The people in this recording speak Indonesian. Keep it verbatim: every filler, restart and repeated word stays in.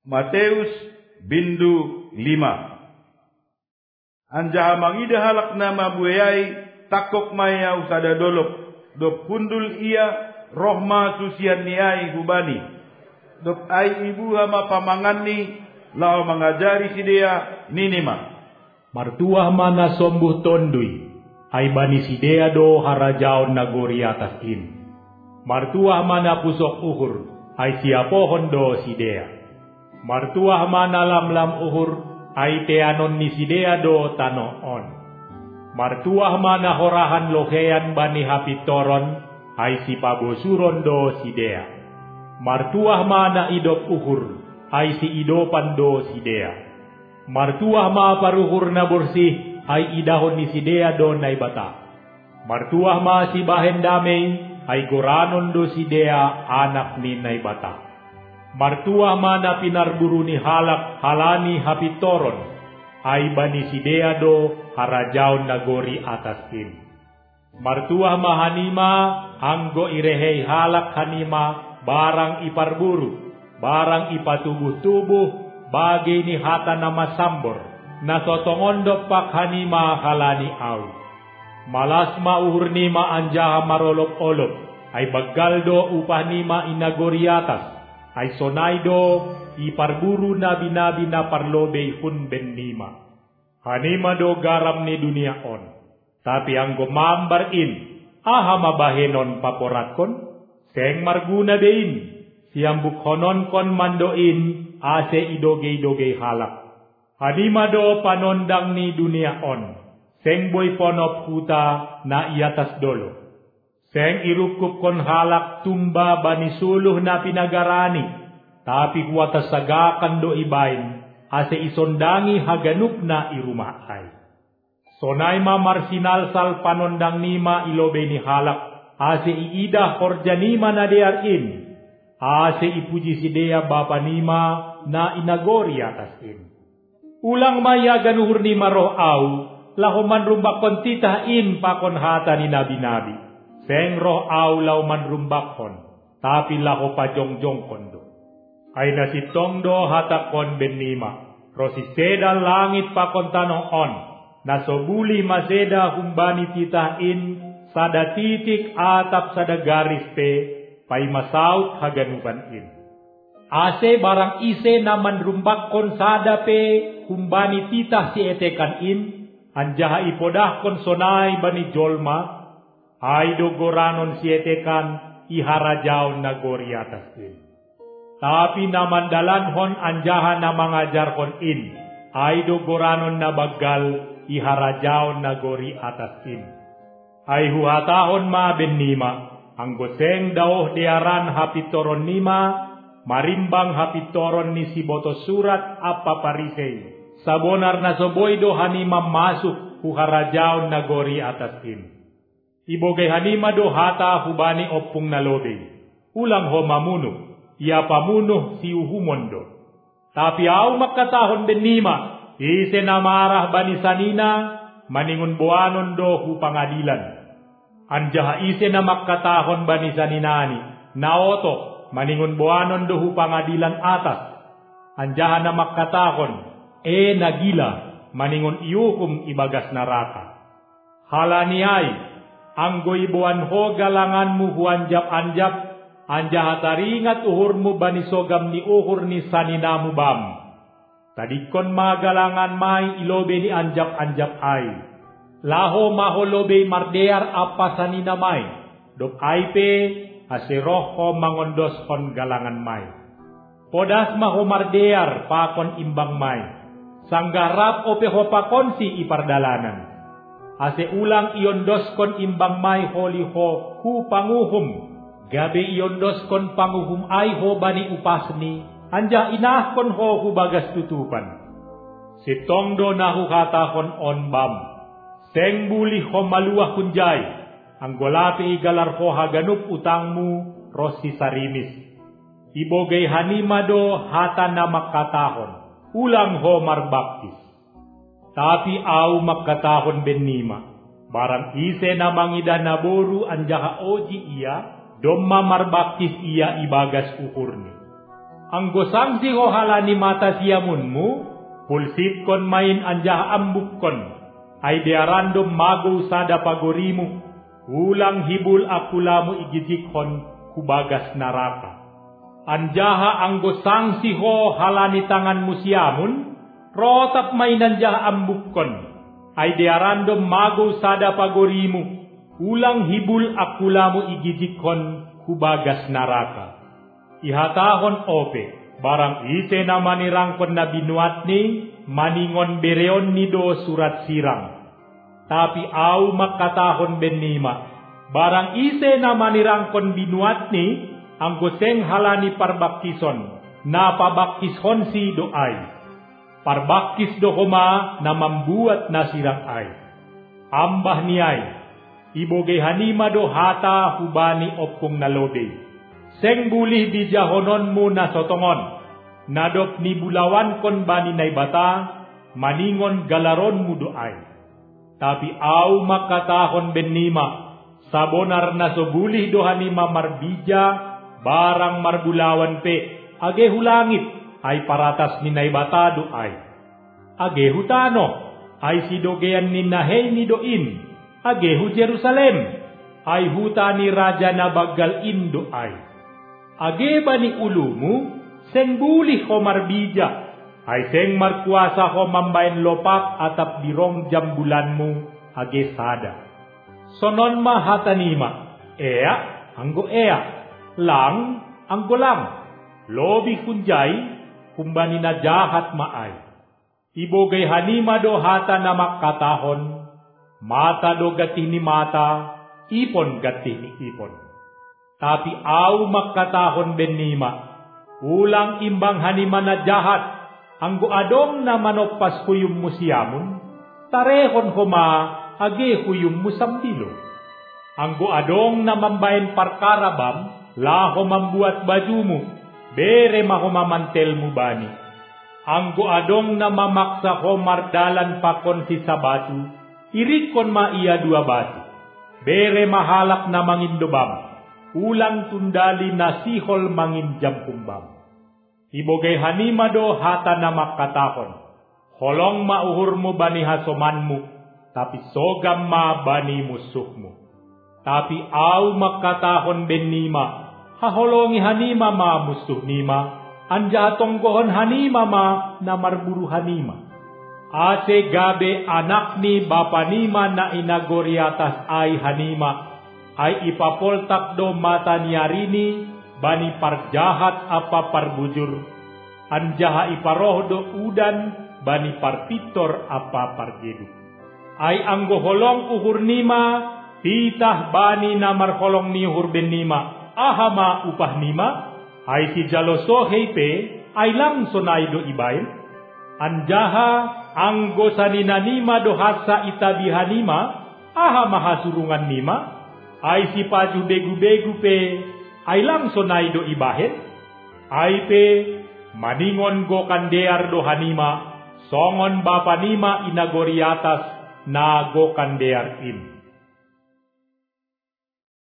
Mateus bindu lima. Anja mangida halak nama buayai takok maya usada dolok dop kundul ia rohma susian niai hubani dop ai ibu hama pamangani lao mengajari sidea ninima martuah mana sombuh tondui ai bani sidea do harajaon nagori atas in martuah mana pusok uhur ai siapohon do sidea martuah mana lam-lam uhur ai teanon ni sidea do tano on martuah mana horahan lohean bani hapitoron ai si pabosuron do sidea martuah mana idop uhur ai si idopan do sidea martuah ma paruhur na bersih ai idahon ni sidea do nai bata martuah ma si bahen damai ai goranon do sidea anak ni nai bata martuah mana pinarburu ni halak halani hapitoron ai bani sidea do harajaon nagori atas in martuah mahanima anggo irehei halak hanima barang iparburu barang ipatubuh-tubuh bagi ni hata nama sambor nasotongondo pak hanima halani au malas ma uhur nima anjaha marolop-olop ai bagaldo upah nima inagori atas ai sonaido iparburu nabi-nabi na parlobe hun ben nima hanima do garam ni dunia on tapi anggo mambar in aha mabahenon paporatkon seng marguna dein siambuk honon kon mandoin ase idoge-idoge halak hanima do panondang ni dunia on seng boy ponop huta na iatas dolo seng irukup kon halak tumba bani suluh na pinagarani tapi kuatas sagakan do ibain ase isondangi haganup na irumah ay sonai ma marsinal sal panondang nima ilobe ni halak ase iida horja nima na dearin ase ipuji sidea bapa nima na inagori atas in ulang maya ganuhur nima roh au lahoman rumbakon titahin pakon hata ni nabi-nabi seng roh au lauman rumbakon tapi laho pajong-jong kondo ay nasitong do hatakon ben nima rosi seda langit pakon tanong on nasobuli maseda humbani titahin sada titik atap sada garis pe pay masaut haganuban in ase barang ise naman rumbakon sada pe humbani titah si etekan in anjaha ipodahkon sonai bani jolma ay do goranon si etekan iharajaon nagori atas in tapi naman dalanhon anjaha na mangajarkon in ay do goranon na baggal iharajaon nagori atas in ay huhatahon ma ben nima ang goseng daoh diaran hapitoron nima marimbang hapitoron ni si boto surat apa parisei sabonar na soboy do hanima masuk huharajaon nagori atas in ibogay hanima do hata hubani opung nalobe ulang ho mamunuh ia pamunuh si uhumondo tapi au makatahon ben nima ise namarah bani sanina maningun boanon do hu pangadilan anjaha ise na makatahon bani saninani naoto maningun boanon do hu pangadilan atas anjaha na makatahon e nagila maningun iuhum ibagas naraka halaniai anggo ibuan ho galanganmu huanjap-anjap anjaha taringat uhurmu bani sogam ni uhur ni saninamu bam tadikon magalangan mai ilobe ni anjap-anjap ai laho maholobe mardear apa sanina mai dop aipe aseroho mangondos kon galangan mai podas maho mardear pakon imbang mai sanggarap ope hopakon si ipardalanan ase ulang iondos kon imbang mai holi ho hu panguhum gabe iondos kon panguhum ay ho bani upasni anja inah kon ho hu bagas tutupan sitong do nahu hata kon on bam seng buli ho maluah kunjay ang golapi igalar ho haganup utangmu rosi sarimis ibogay hanima do hata na makatahon ulang ho marbaktis tapi au makatahon ben nima barang ise na mangida naboru anjaha oji iya domma marbaktis ia ibagas ukurni Anggo sangsi ho halani mata siamunmu, pulsit kon main anjah ambuk kon, ay diarandom mago sada pagorimu, ulang hibul akulamu igijik kon kubagas naraka. Anjaha anggo sangsi ho halani tanganmu siamun, rotap main anjah ambuk kon, ay diarandom mago sada pagorimu, ulang hibul akulamu igijik kon kubagas naraka. Ihatahon ope, barang ise na manirangkon na binuat ni, maningon bereon ni do surat sirang. Tapi au makatahon benima, barang ise na manirangkon binuat ni, ang goseng halani parbakison, na pabakishon si doay. Parbakis do homa na mambuat na sirang ay. Ambah ni ay, iboge hanima do hata hubani opkong nalode. Seng bulih di jahonon mo na sotongon, nadop ni bulawan kon bani nay bata, maningon galaron mo doay. Tapi au makatahon benima, sabonar na so bulih do hanima marbija, barang marbulawan pe, age hulangit, ay paratas ni nay bata doay. Age hutano, ay sidogean ni nahay ni doin, age hu Jerusalem, ay huta ni raja na bagal indo ay. Age ba ni ulumu, seng bulih ko marbija, ay seng markuasa ko mambayan lopak atap dirong jambulanmu, age sada. Sonon mahatanima, ea, anggo ea, lang, anggo lang, lobi kunjay, kumbani na jahat maay. Ibogay hanima do hata na makatahon, mata do gati ni mata, ipon gati ni ipon. Tapi au makatahon benima, ulang imbang hanima na jahat, anggo adong na manopas huyum musiamun, tarehon homa age huyum musambilo. Anggo adong na mambayan parkarabam, laho mambuat bajumu, bere mahomamantel mu bani. Anggo adong na mamaksa ho mardalan pakon si sabatu, irikon ma iya dua batu, bere mahalak na mangindobam. Ulang tundali na sihol mangin jampumbam. Ibogay hanima do hata na makatahon. Holong mauhur mo bani hasomanmu, tapi sogam ma bani musuhmu. Tapi au makatahon benima, haholongi hanima ma musuh nima, anja tonggohon hanima ma na marburu hanima. Ase gabe anak ni bapa nima na inagoriatas ay hanima, ay ipapoltak do mata niyarini, bani parjahat apa parbujur, anjaha iparoh do udan, bani parpitor apa parjedu. Ay anggo holong uhur nima, titah bani namar holong ni uhur ben nima, ahama upah nima, ay si jaloso heipe, ay langson ay do ibail, anjaha anggo sanina nima do hasa itabihanima, ahama hasurungan nima, ay si paju begu-begu pe, ay langson ay do ibahet, ay pe, maningon go kandear do hanima, songon bapa nima inagoriatas na go kandear in.